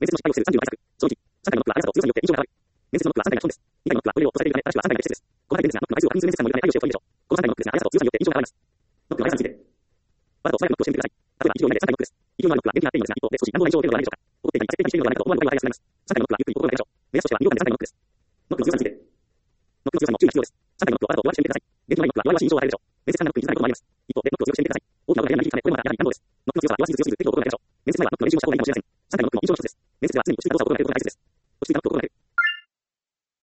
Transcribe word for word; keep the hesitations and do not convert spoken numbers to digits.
面接の失敗を防ぐさんじゅうの対策。そのいち、さんかいのノックは挨拶を通さによって印象が上がる。面接のノックはさんかいが基本です。にかいのノックはこれを押されている場合、正しくはさんかいが適切です。細かい点ですが、ノックの回数を確認する面接官もいらない配慮をしておいてでしょう。このさんかいのノックですが、挨拶を通さによって印象が上がります。ノックの挨拶について。わざと素早くノックをしてみてください。例えば、いちびょう以内でさんかいノックです。勢いのあるノックは元気になっているのですが、一方で少し難度のない症状ではないでしょうか。怒っていたり、焦っていたりしているのではないかと思われる場合は早く進めます。さんかいのノックはゆっくり心がけましょう。目安としてはにびょうかんでさんかいのノックです。ノックの強さについて。ノックの強さにも注意が必要です。さんかいのノックはわざと弱くしてみてください。元気のないノックは弱々しい印象を与えるでしょう。面接官がノックにさないこともあります。一方で、ノックを強くしてみてください。大きな音が出ないように小さな声もありますが、やはり難度です。ノックの強さは弱すぎず強すぎず適度